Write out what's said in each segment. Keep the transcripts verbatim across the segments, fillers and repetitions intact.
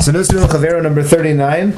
So Nosibel Chavero number thirty-nine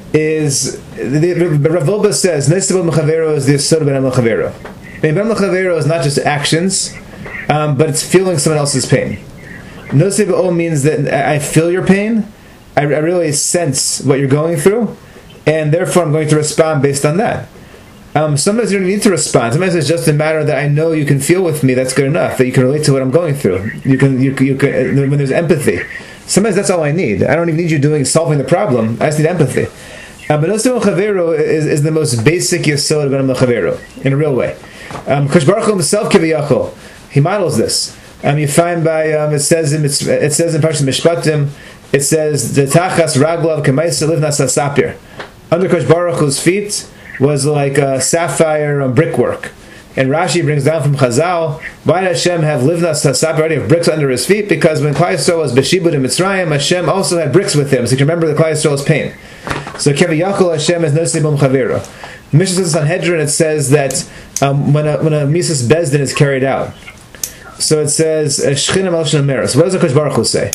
is, Rav Wolbe says, Nosibel Chavero is the Yesod of Ben Chavero. Ben Chavero is not just actions, um, but it's feeling someone else's pain. Nosibel means that I feel your pain, I, I really sense what you're going through, and therefore I'm going to respond based on that. Um, sometimes you don't need to respond. Sometimes it's just a matter that I know you can feel with me. That's good enough. That you can relate to what I'm going through. You can, you, you can. When there's empathy, sometimes that's all I need. I don't even need you doing solving the problem. I just need empathy. Uh, but Nosibel Chavero is, is the most basic yesod of Ben Chavero in a real way. Um, Kosh Baruch Hu himself kiviyachol, he models this. Um, you find by um, it says in it says in Parashat Mishpatim, it says the tachas raglav k'maisa livnas hasapir. Under Kosh Baruch Hu's feet was like a sapphire brickwork. And Rashi brings down from Chazal, why did Hashem have livnas hasapir already have bricks under his feet? Because when Klal Yisrael was beshibud in Mitzrayim, Hashem also had bricks with him. So you can remember the Klal Yisrael's pain. So kiviyachol Hashem is Nosibel Chavero. The Mishnah says in Sanhedrin, it says that um, when a when a Mises Bezdin is carried out, so it says Shechina Melchon Meros. What does the Kosh Baruch Hu say?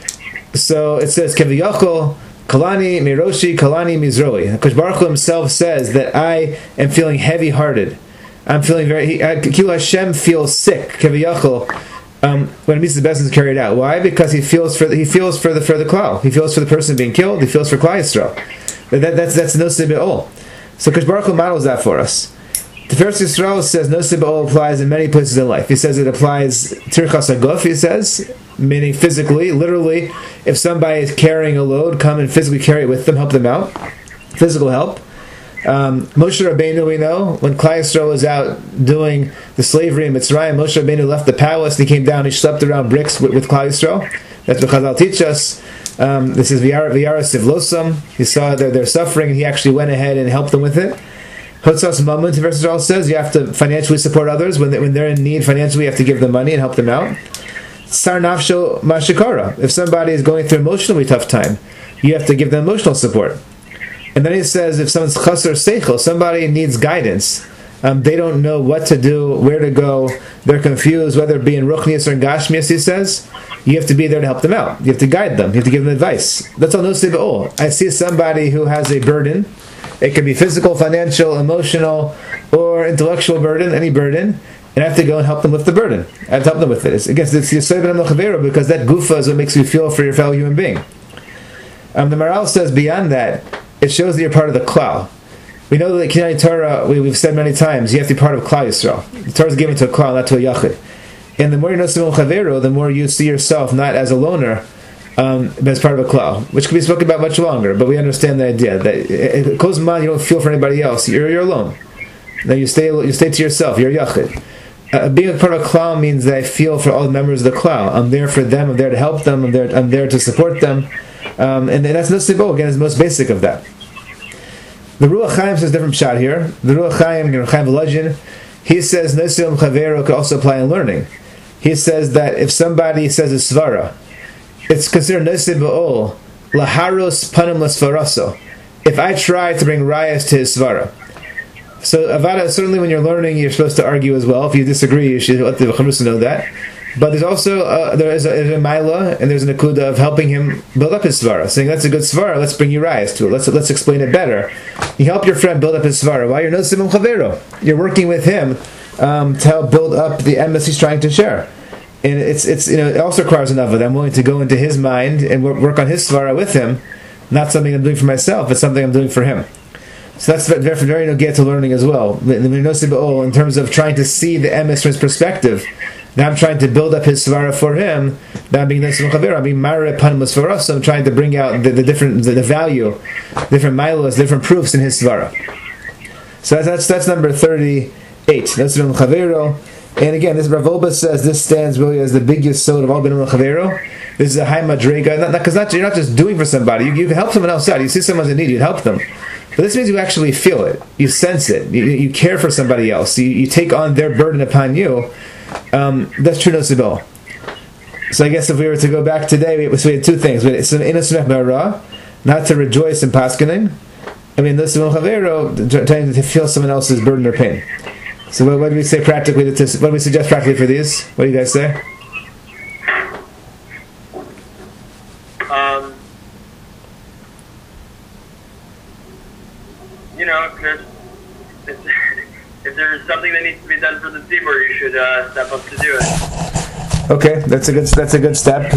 So it says kiviyachol Kalani Miroshi, Kalani Mizroi. Kosh Baruch Hu himself says that I am feeling heavy-hearted. I'm feeling very... Kilo Hashem feels sick, Keviyachol, um, when Mises Bezdin is carried out. Why? Because he feels for the, he feels for the for the klal. He feels for the person being killed. He feels for Klal Yisrael. That, that's that's Nosei Be'ol. So Kosh Baruch Hu models that for us. The Tiferes Yisrael says Nosei Be'ol applies in many places in life. He says it applies Tirchas Haguf, he says, meaning physically, literally, if somebody is carrying a load, come and physically carry it with them, help them out. Physical help. Um, Moshe Rabbeinu, we know, when Klal Yisrael was out doing the slavery in Mitzrayim, Moshe Rabbeinu left the palace and he came down, he slept around bricks with, with Klal Yisrael. That's what Chazal teach us. Um, this is V'yara Sivlosam. He saw their, their suffering and he actually went ahead and helped them with it. Hotzas Mammon, Tiferes Yisrael says, you have to financially support others. When, they, when they're in need financially, you have to give them money and help them out. Sar nafsho mashikara. If somebody is going through an emotionally tough time, you have to give them emotional support. And then he says, if someone's chaser seichel, somebody needs guidance. Um, they don't know what to do, where to go. They're confused, whether it be in ruchnius or in gashmius. He says, you have to be there to help them out. You have to guide them. You have to give them advice. That's all Nosei Be'ol. I see somebody who has a burden. It could be physical, financial, emotional, or intellectual burden. Any burden. And I have to go and help them lift the burden. I have to help them with it. It's, again, it's Yesod Ben Chavero because that gufa is what makes you feel for your fellow human being. Um, the Maral says beyond that, it shows that you're part of the klal. We know that Kinyan Torah, we, we've said many times, you have to be part of Klal Yisrael. The Torah is given to a klal, not to a yachid. And the more you know Nosibel Chavero, the more you see yourself not as a loner, um, but as part of a klal, which can be spoken about much longer. But we understand the idea that it goes man, you don't feel for anybody else. You're you're alone. Then you stay you stay to yourself. You're a yachid. Uh, being a part of a klal means that I feel for all the members of the klal. I'm there for them. I'm there to help them. I'm there. I'm there to support them. Um, and, and that's Nosei Be'ol. Again, is the most basic of that. The Ruach Chaim says different shot here. The Ruach Chaim, Ruach Chaim Volozhin, he says Nosibel Chavero could also apply in learning. He says that if somebody says a svara, it's considered Nosei Be'ol laharos panim lasvaraso. If I try to bring rayas to his svara. So Avada, certainly when you're learning, you're supposed to argue as well. If you disagree, you should let the Charusa know that. But there's also uh, there is a, a Maila and there's an Akuda of helping him build up his svara, saying that's a good svara. Let's bring you rayas to it. Let's let's explain it better. You help your friend build up his svara. Why? You're Nosibel Chavero. You're working with him um, to help build up the emes he's trying to share. And it's it's you know it also requires enough of that. I'm willing to go into his mind and work, work on his svara with him. Not something I'm doing for myself. It's something I'm doing for him. So that's very, very no get to learning as well. In terms of trying to see the emes from his perspective. Now I'm trying to build up his svara for him. Now I'm being Nosibel Chavero. I'm being mareh panim l'svara. So I'm trying to bring out the, the different, the, the value, different milos, different proofs in his svara. So that's that's, that's number thirty-eight. Nosibel Chavero. And again, this Rav Wolbe says this stands really as the biggest yesod of all Ben Chavero. This is a high madrega, because not, not, you're not just doing for somebody. You, you can help someone else out. You see someone's in need, you help them. But this means you actually feel it. You sense it. You, you care for somebody else. You, you take on their burden upon you. Um, that's true Nosei Be'ol. So I guess if we were to go back today, we, so we had two things. We had some innocent bara, not to rejoice in paskening. I mean, Nosibel Chavero, trying to feel someone else's burden or pain. So what, what do we say practically? To, what do we suggest practically for these? What do you guys say? Um, you know, if there's, if, if there's something that needs to be done for the tzibur, you should uh, step up to do it. Okay, that's a good that's a good step.